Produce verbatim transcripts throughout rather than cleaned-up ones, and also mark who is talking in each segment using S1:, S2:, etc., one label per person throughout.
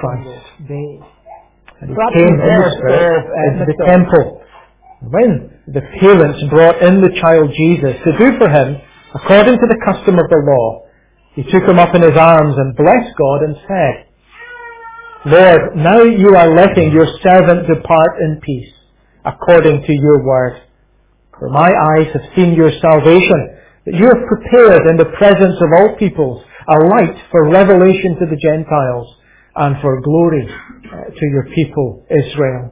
S1: Christ. And he came in the Spirit into the temple. When the parents brought in the child Jesus to do for him, according to the custom of the law, he took him up in his arms and blessed God and said, Lord, now you are letting your servant depart in peace, according to your word. For my eyes have seen your salvation, that you have prepared in the presence of all peoples a light for revelation to the Gentiles and for glory uh, to your people Israel.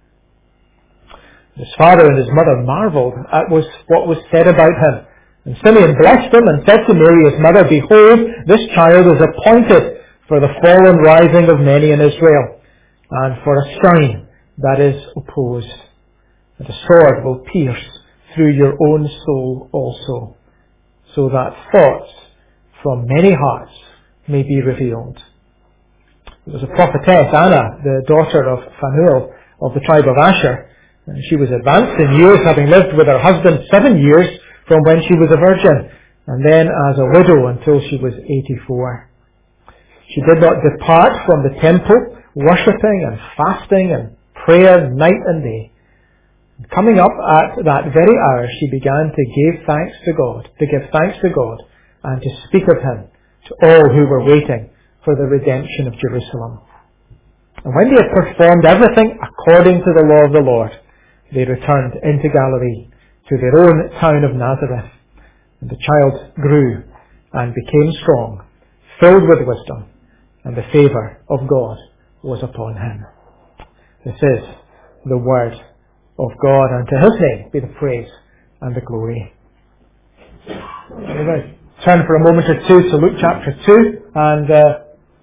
S1: His father and his mother marveled at was what was said about him. And Simeon blessed him and said to Mary his mother, Behold, this child is appointed for the fall and rising of many in Israel, and for a sign that is opposed. And a sword will pierce through your own soul also, so that thoughts from many hearts may be revealed. There was a prophetess, Anna, the daughter of Phanuel of the tribe of Asher. And she was advanced in years, having lived with her husband seven years from when she was a virgin, and then as a widow until she was eighty-four. She did not depart from the temple, worshipping and fasting and prayer night and day. And coming up at that very hour, she began to give thanks to God, to give thanks to God, and to speak of Him to all who were waiting for the redemption of Jerusalem. And when they had performed everything according to the law of the Lord, they returned into Galilee to their own town of Nazareth. And the child grew and became strong, filled with wisdom, and the favour of God was upon him. This is the word of God, and to His name be the praise and the glory. We're going to turn for a moment or two to Luke chapter two and uh,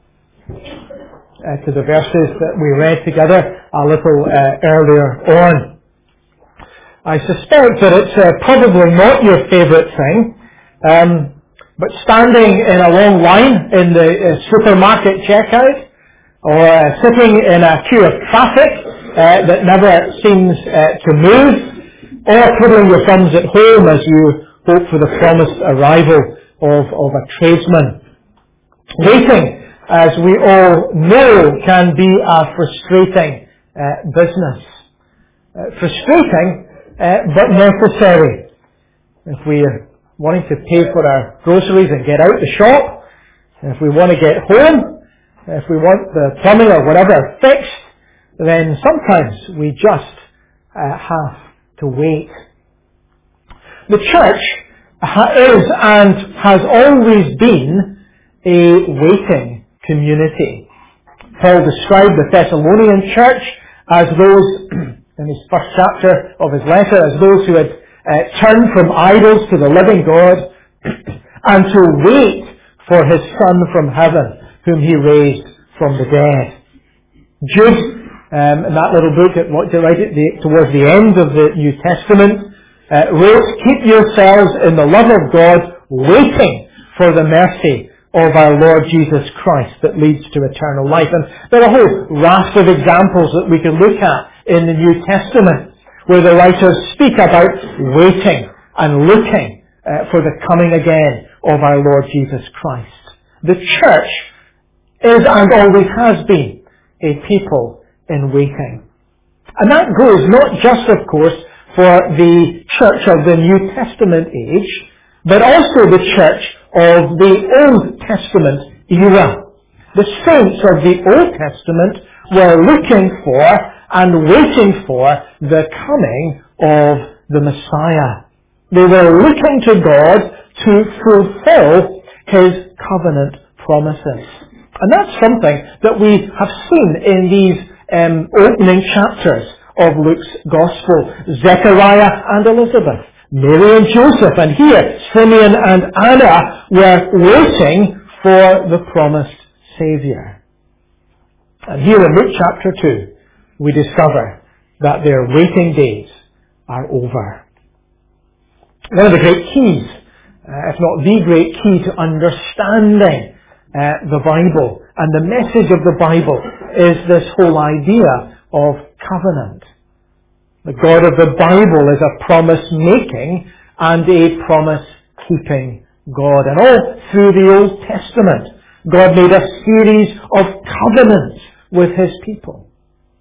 S1: uh, to the verses that we read together a little uh, earlier on. I suspect that it's uh, probably not your favourite thing, um, but standing in a long line in the uh, supermarket checkout, or uh, sitting in a queue of traffic uh, that never seems uh, to move, or twiddling your thumbs at home as you hope for the promised arrival of, of a tradesman. Waiting, as we all know, can be a frustrating uh, business. Uh, frustrating, Uh, but necessary. If we are wanting to pay for our groceries and get out the shop, if we want to get home, if we want the plumbing or whatever fixed, then sometimes we just uh, have to wait. The church ha- is and has always been a waiting community. Paul described the Thessalonian church as those in his first chapter of his letter, as those who had uh, turned from idols to the living God and to wait for His Son from heaven, whom He raised from the dead. Jude, um, in that little book at what right at the, towards the end of the New Testament, uh, wrote, Keep yourselves in the love of God, waiting for the mercy of our Lord Jesus Christ that leads to eternal life. And there are a whole raft of examples that we can look at in the New Testament, where the writers speak about waiting and looking uh, for the coming again of our Lord Jesus Christ. The church is and always has been a people in waiting. And that goes not just, of course, for the church of the New Testament age, but also the church of the Old Testament era. The saints of the Old Testament were looking for and waiting for the coming of the Messiah. They were looking to God to fulfill His covenant promises. And that's something that we have seen in these um, opening chapters of Luke's Gospel. Zechariah and Elizabeth, Mary and Joseph, and here Simeon and Anna were waiting for the promised Saviour. And here in Luke chapter two, we discover that their waiting days are over. One of the great keys, uh, if not the great key to understanding uh, the Bible and the message of the Bible, is this whole idea of covenant. The God of the Bible is a promise-making and a promise-keeping God. And all through the Old Testament, God made a series of covenants with His people.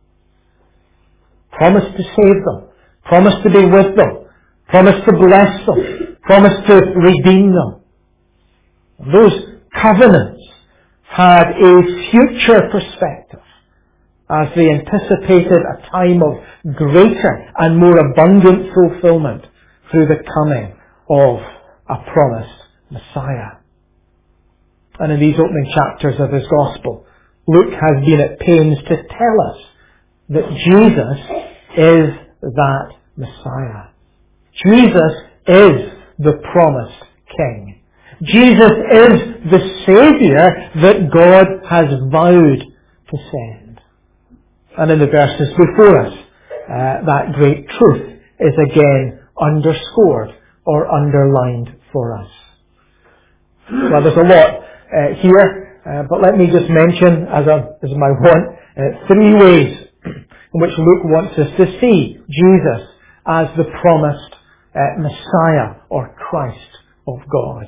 S1: Promised to save them. Promised to be with them. Promised to bless them. Promised to redeem them. Those covenants had a future perspective as they anticipated a time of greater and more abundant fulfillment through the coming of a promised Messiah. And in these opening chapters of his Gospel, Luke has been at pains to tell us that Jesus is that Messiah. Jesus is the promised King. Jesus is the Saviour that God has vowed to send. And in the verses before us, uh, that great truth is again underscored or underlined for us. Well, there's a lot uh, here, uh, but let me just mention, as, a, as my want, uh, three ways in which Luke wants us to see Jesus as the promised uh, Messiah or Christ of God.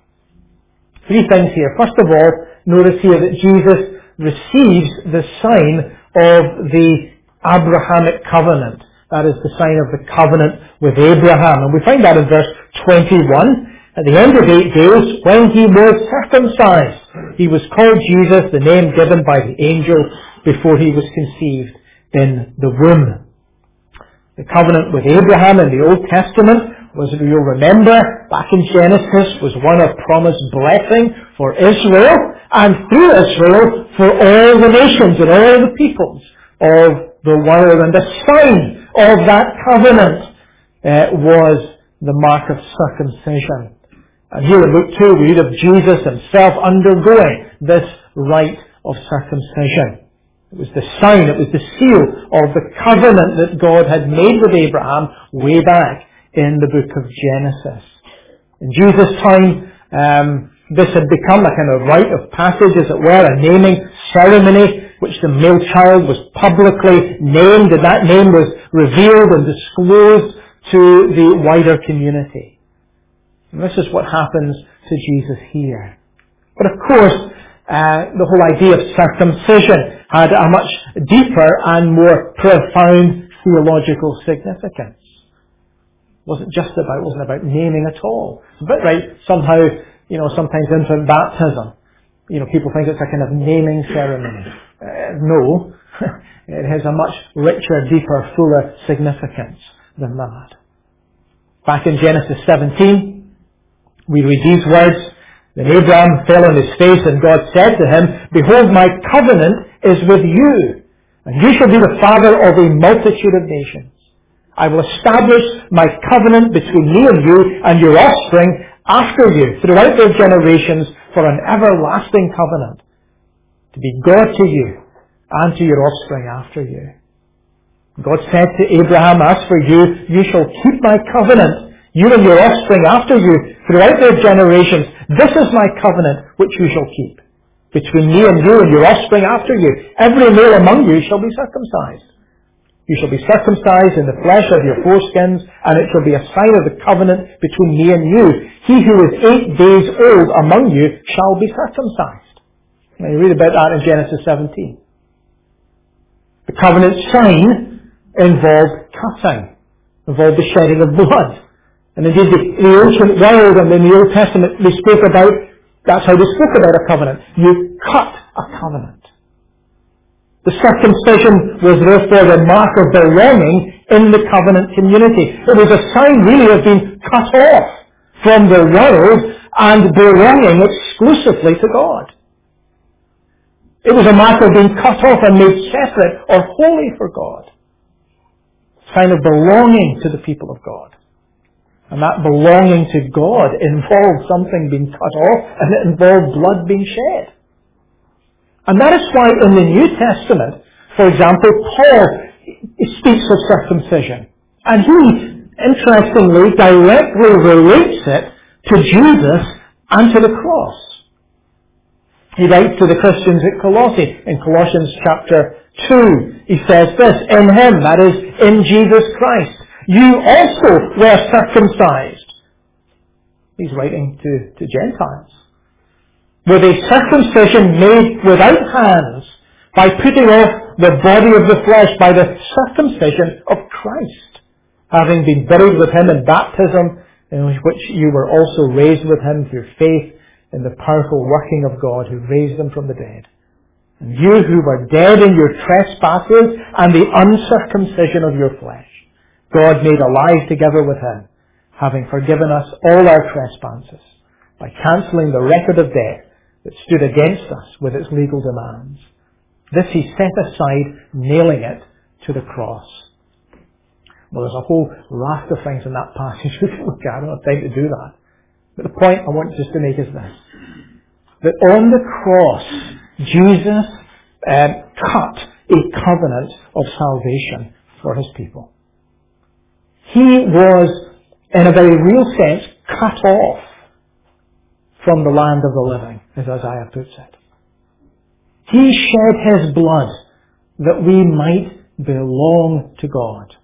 S1: Three things here. First of all, notice here that Jesus receives the sign of the Abrahamic covenant. That is the sign of the covenant with Abraham. And we find that in verse twenty-one. At the end of eight days, when he was circumcised, he was called Jesus, the name given by the angel before he was conceived in the womb. The covenant with Abraham in the Old Testament was, you'll remember, back in Genesis, was one of promised blessing for Israel, and through Israel for all the nations and all the peoples of the world. And the sign of that covenant uh, was the mark of circumcision. And here in Luke two, we read of Jesus himself undergoing this rite of circumcision. It was the sign, it was the seal of the covenant that God had made with Abraham way back in the book of Genesis. In Jesus' time, um, this had become a kind of rite of passage, as it were, a naming ceremony, which the male child was publicly named, and that name was revealed and disclosed to the wider community. And this is what happens to Jesus here. But of course, uh, the whole idea of circumcision had a much deeper and more profound theological significance. It wasn't just about, it wasn't about naming at all. It's a bit right, somehow, you know, sometimes infant baptism. You know, people think it's a kind of naming ceremony. Uh, no, it has a much richer, deeper, fuller significance than that. Back in Genesis seventeen, we read these words, Then Abraham fell on his face, and God said to him, Behold, my covenant is with you, and you shall be the father of a multitude of nations. I will establish my covenant between me and you and your offspring after you throughout their generations for an everlasting covenant, to be God to you and to your offspring after you. God said to Abraham, As for you, you shall keep my covenant, you and your offspring after you throughout their generations. This is my covenant which you shall keep between me and you and your offspring after you. Every male among you shall be circumcised. You shall be circumcised in the flesh of your foreskins, and it shall be a sign of the covenant between me and you. He who is eight days old among you shall be circumcised. Now you read about that in Genesis seventeen. The covenant sign involved cutting, involved the shedding of blood. And indeed the, the ancient world and in the Old Testament they spoke about, that's how they spoke about a covenant. You cut a covenant. The circumcision was therefore the mark of belonging in the covenant community. It was a sign really of being cut off from the world and belonging exclusively to God. It was a mark of being cut off and made separate or holy for God. A sign of belonging to the people of God. And that belonging to God involved something being cut off, and it involved blood being shed. And that is why in the New Testament, for example, Paul speaks of circumcision. And he, interestingly, directly relates it to Jesus and to the cross. He writes to the Christians at Colossae, in Colossians chapter two. He says this, In Him, that is, in Jesus Christ, you also were circumcised. He's writing to, to Gentiles. With a circumcision made without hands, by putting off the body of the flesh by the circumcision of Christ, having been buried with him in baptism, in which you were also raised with him through faith in the powerful working of God who raised him from the dead. And you who were dead in your trespasses and the uncircumcision of your flesh, God made alive together with him, having forgiven us all our trespasses, by cancelling the record of debt that stood against us with its legal demands. This he set aside, nailing it to the cross. Well, there's a whole raft of things in that passage we can look at. I don't have time to do that. But the point I want just to make is this. That on the cross, Jesus um, cut a covenant of salvation for his people. He was, in a very real sense, cut off from the land of the living, as Isaiah puts it. He shed his blood that we might belong to God.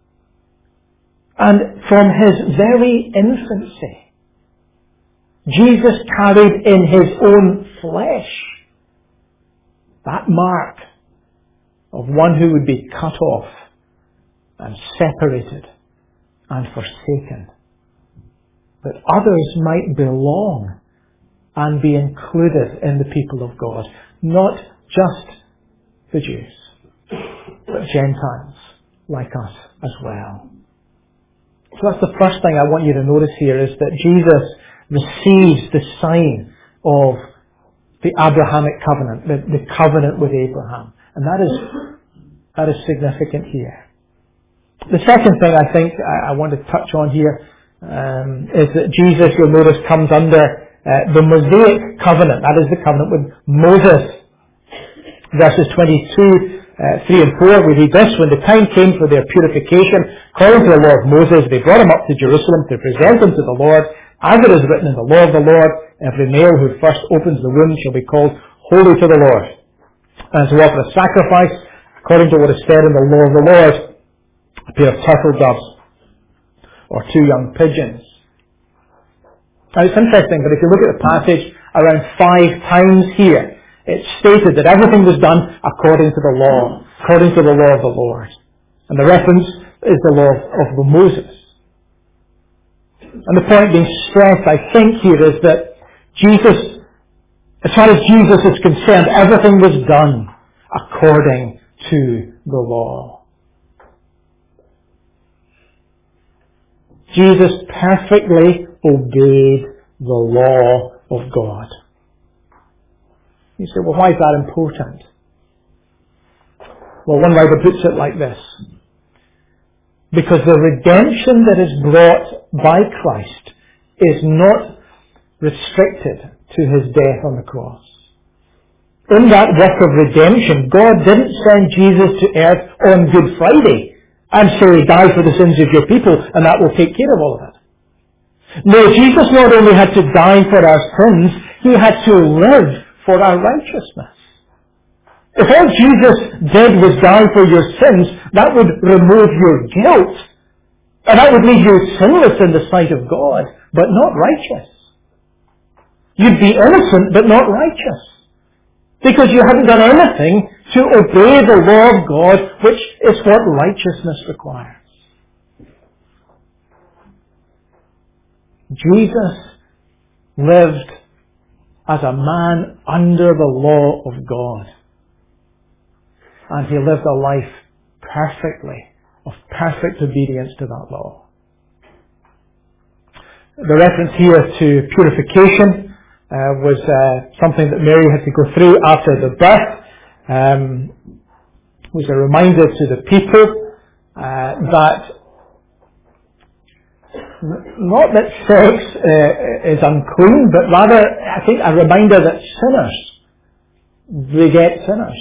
S1: And from his very infancy, Jesus carried in his own flesh that mark of one who would be cut off and separated and forsaken, that others might belong and be included in the people of God. Not just the Jews, but Gentiles like us as well. So that's the first thing I want you to notice here, is that Jesus receives the sign of the Abrahamic covenant, the, the covenant with Abraham. And that is, that is significant here. The second thing I think I, I want to touch on here um, is that Jesus, you'll notice, comes under uh, the Mosaic covenant. That is the covenant with Moses. Verses twenty-two, uh, three and four, we read this: when the time came for their purification, according to the law of Moses, they brought him up to Jerusalem to present him to the Lord. As it is written in the law of the Lord, every male who first opens the womb shall be called holy to the Lord. And to offer a sacrifice, according to what is said in the law of the Lord, a pair of turtle doves or two young pigeons. Now it's interesting, but if you look at the passage, around five times here, it's stated that everything was done according to the law, according to the law of the Lord. And the reference is the law of the Moses. And the point being stressed, I think, here is that Jesus, as far as Jesus is concerned, everything was done according to the law. Jesus perfectly obeyed the law of God. You say, well, why is that important? Well, one writer puts it like this: because the redemption that is brought by Christ is not restricted to his death on the cross. In that work of redemption, God didn't send Jesus to earth on Good Friday and say, die for the sins of your people, and that will take care of all of it. No, Jesus not only had to die for our sins, he had to live for our righteousness. If all Jesus did was die for your sins, that would remove your guilt. And that would leave you sinless in the sight of God, but not righteous. You'd be innocent, but not righteous. Because you hadn't done anything to obey the law of God, which is what righteousness requires. Jesus lived as a man under the law of God. And he lived a life perfectly, of perfect obedience to that law. The reference here to purification uh, was uh, something that Mary had to go through after the birth. Um, it was a reminder to the people uh, that not that sex uh, is unclean, but rather, I think, a reminder that sinners beget sinners.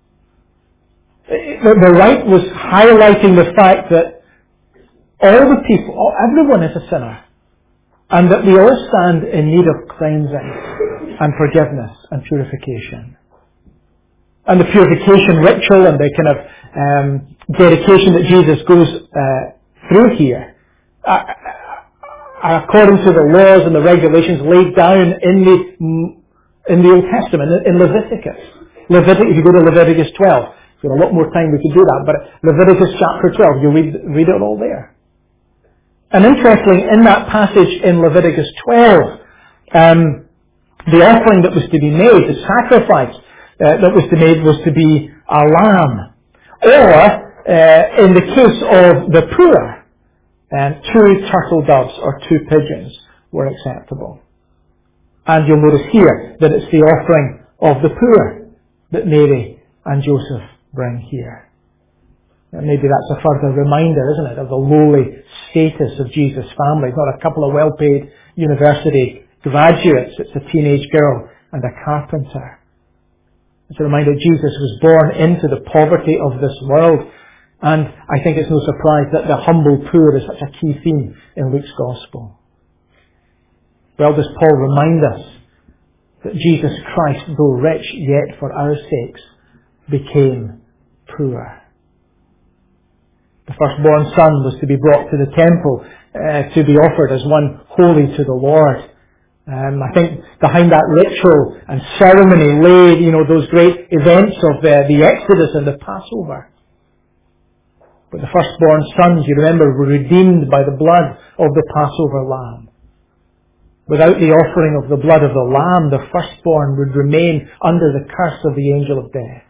S1: The, the rite was highlighting the fact that all the people, all, everyone is a sinner, and that we all stand in need of cleansing and forgiveness and purification. And the purification ritual and the kind of um, dedication that Jesus goes uh, through here uh, are according to the laws and the regulations laid down in the in the Old Testament, in Leviticus. Leviticus, if you go to Leviticus twelve, if we had a lot more time we could do that, but Leviticus chapter twelve, you'll read, read it all there. And interestingly, in that passage in Leviticus twelve, um, the offering that was to be made, the sacrifice uh, that was to be made was to be a lamb. Or, uh, in the case of the poor, um, two turtle doves or two pigeons were acceptable. And you'll notice here that it's the offering of the poor that Mary and Joseph bring here. And maybe that's a further reminder, isn't it, of the lowly status of Jesus' family. It's not a couple of well-paid university graduates, it's a teenage girl and a carpenter. It's a reminder Jesus was born into the poverty of this world. And I think it's no surprise that the humble poor is such a key theme in Luke's Gospel. Well, does Paul remind us that Jesus Christ, though rich, yet for our sakes, became poor. The firstborn son was to be brought to the temple uh, to be offered as one holy to the Lord. Um, I think behind that ritual and ceremony lay, you know, those great events of the, the Exodus and the Passover. But the firstborn sons, you remember, were redeemed by the blood of the Passover lamb. Without the offering of the blood of the lamb, the firstborn would remain under the curse of the angel of death.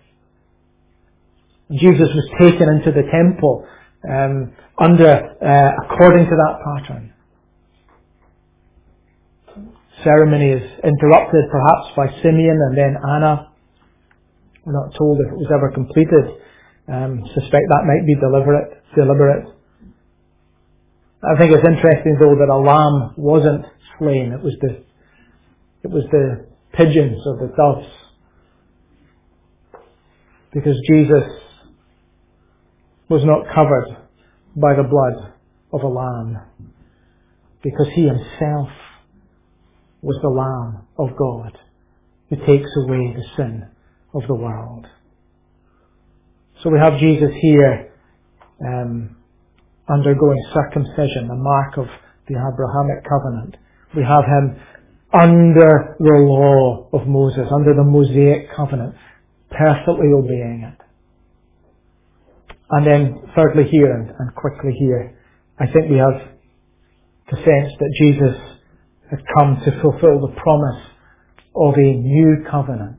S1: Jesus was taken into the temple um, under, uh, according to that pattern. Ceremony is interrupted perhaps by Simeon and then Anna. We're not told if it was ever completed. Um, suspect that might be deliberate. deliberate. I think it's interesting though that a lamb wasn't slain. It was the it was the pigeons or the doves. Because Jesus was not covered by the blood of a lamb. Because he himself was the Lamb of God who takes away the sin of the world. So we have Jesus here um, undergoing circumcision, a mark of the Abrahamic covenant. We have him under the law of Moses, under the Mosaic covenant, perfectly obeying it. And then thirdly here, and, and quickly here, I think we have the sense that Jesus had come to fulfill the promise of a new covenant.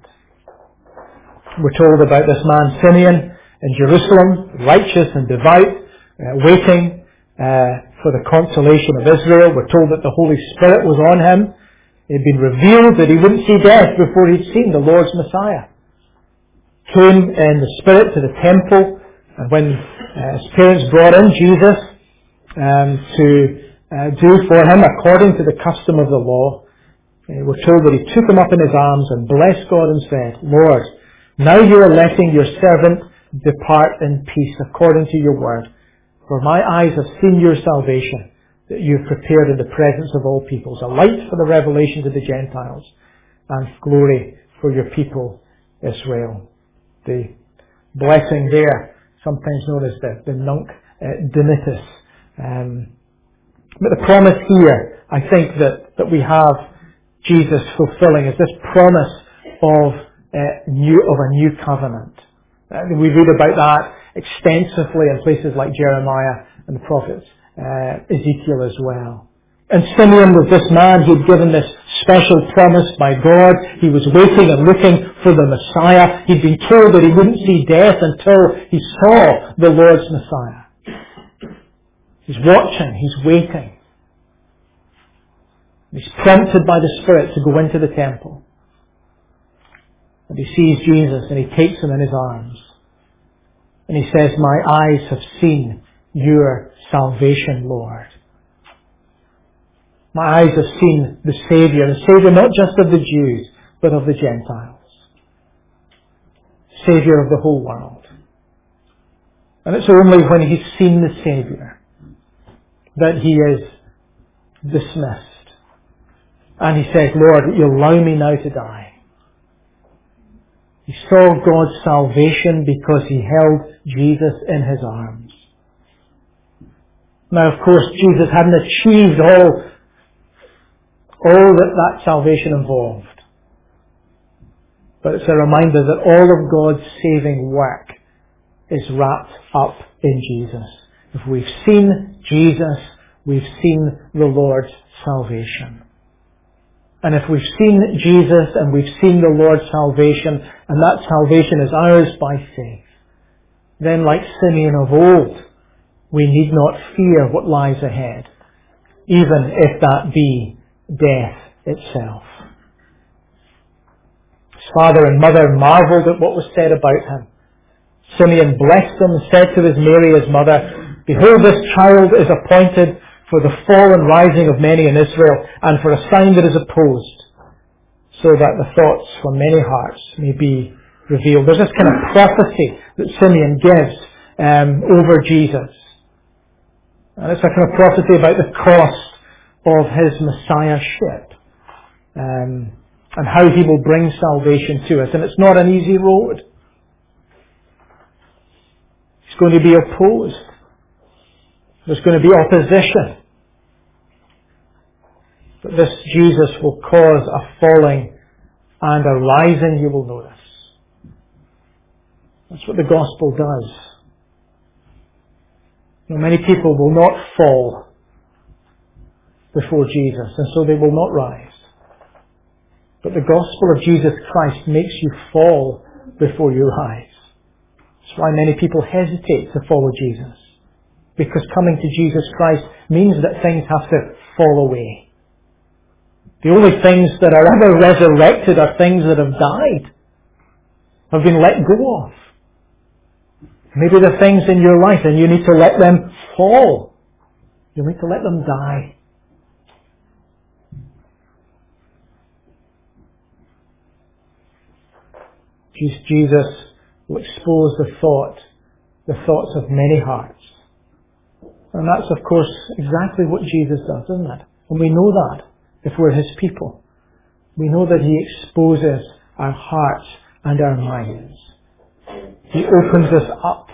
S1: We're told about this man Simeon in Jerusalem, righteous and devout, uh, waiting uh, for the consolation of Israel. We're told that the Holy Spirit was on him. It had been revealed that he wouldn't see death before he'd seen the Lord's Messiah. Came in the Spirit to the temple, and when uh, his parents brought in Jesus um, to uh, do for him according to the custom of the law, uh, we're told that he took him up in his arms and blessed God and said, Lord, now you are letting your servant depart in peace according to your word. For my eyes have seen your salvation, that you have prepared in the presence of all peoples, a light for the revelation to the Gentiles, and glory for your people Israel. The blessing there, sometimes known as the, the Nunc uh, Dimittis. Um, but the promise here, I think that, that we have Jesus fulfilling is this promise of uh, new of a new covenant. Uh, we read about that extensively in places like Jeremiah and the prophets, uh, Ezekiel as well. And Simeon was this man who'd given this special promise by God. He was waiting and looking for the Messiah. He'd been told that he wouldn't see death until he saw the Lord's Messiah. He's watching, he's waiting. He's prompted by the Spirit to go into the temple. And he sees Jesus and he takes him in his arms. And he says, my eyes have seen your salvation, Lord. My eyes have seen the Saviour, the Saviour not just of the Jews, but of the Gentiles. Saviour of the whole world. And it's only when he's seen the Saviour that he is dismissed. And he says, Lord, you allow me now to die. He saw God's salvation because he held Jesus in his arms. Now, of course, Jesus hadn't achieved all all that that salvation involved. but it's a reminder that all of God's saving work is wrapped up in Jesus. If we've seen Jesus, we've seen the Lord's salvation. And if we've seen Jesus and we've seen the Lord's salvation, and that salvation is ours by faith, then like Simeon of old, we need not fear what lies ahead, even if that be death itself. His father and mother marvelled at what was said about him. Simeon blessed them and said to his Mary, his mother, "Behold, this child is appointed for the fall and rising of many in Israel, and for a sign that is opposed, so that the thoughts from many hearts may be revealed." There's this kind of prophecy that Simeon gives um, over Jesus. And it's a kind of prophecy about the cost of his messiahship, um, and how he will bring salvation to us. And it's not an easy road. He's going to be opposed. There's going to be opposition. But this Jesus will cause a falling and a rising, you will notice. That's what the gospel does. You know, many people will not fall before Jesus, and so they will not rise. But the gospel of Jesus Christ makes you fall before you rise. That's why many people hesitate to follow Jesus. Because coming to Jesus Christ means that things have to fall away. The only things that are ever resurrected are things that have died, have been let go of. Maybe the things in your life, and you need to let them fall. You need to let them die. Jesus will expose the thought, the thoughts of many hearts. And that's, of course, exactly what Jesus does, isn't it? And we know that if we're His people. We know that He exposes our hearts and our minds. He opens us up,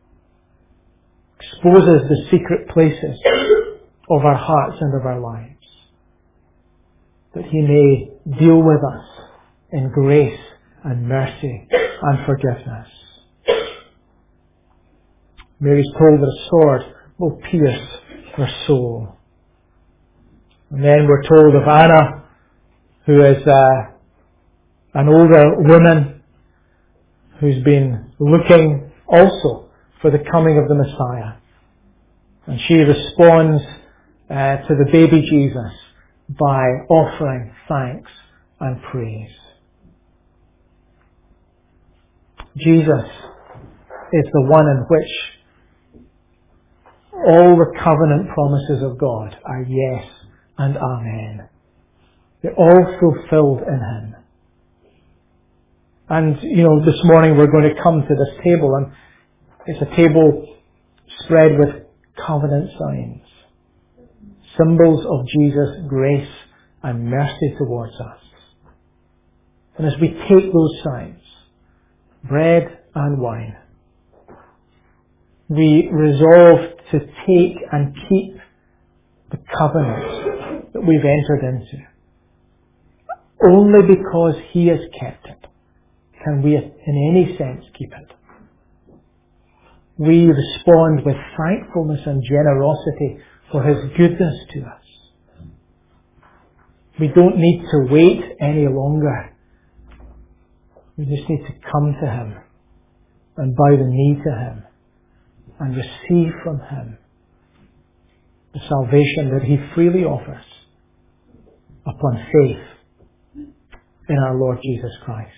S1: exposes the secret places of our hearts and of our lives, that He may deal with us in grace and mercy and forgiveness. Mary's told that a sword will pierce her soul. And then we're told of Anna, who is uh, an older woman who's been looking also for the coming of the Messiah. And she responds uh, to the baby Jesus by offering thanks and praise. Jesus is the one in which all the covenant promises of God are yes and amen. They're all fulfilled in Him. And, you know, this morning we're going to come to this table, and it's a table spread with covenant signs. Symbols of Jesus' grace and mercy towards us. And as we take those signs, bread and wine, we resolve to take and keep the covenant that we've entered into. Only because He has kept it can we in any sense keep it. We respond with thankfulness and generosity for His goodness to us. We don't need to wait any longer. We just need to come to Him and bow the knee to Him and receive from Him the salvation that He freely offers upon faith in our Lord Jesus Christ.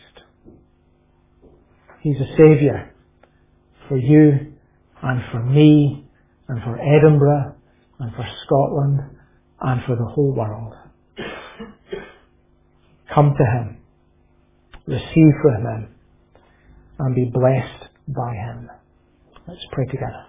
S1: He's a Saviour for you and for me and for Edinburgh and for Scotland and for the whole world. Come to Him, receive from Him, and be blessed by Him. Let's pray together.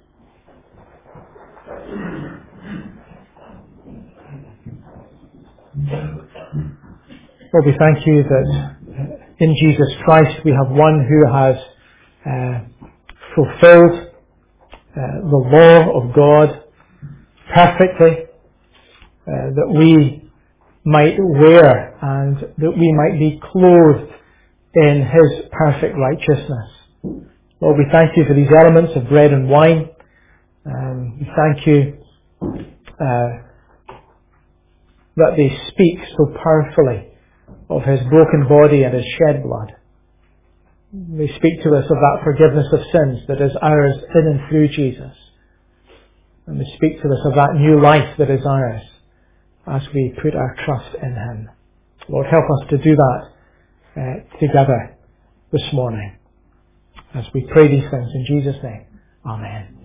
S1: Lord, we thank You that in Jesus Christ we have one who has uh, fulfilled uh, the law of God perfectly, uh, that we might wear and that we might be clothed in His perfect righteousness. Lord, we thank You for these elements of bread and wine. Um, we thank You uh, that they speak so powerfully of His broken body and His shed blood. They speak to us of that forgiveness of sins that is ours in and through Jesus. And they speak to us of that new life that is ours as we put our trust in Him. Lord, help us to do that uh, together this morning as we pray these things in Jesus' name. Amen.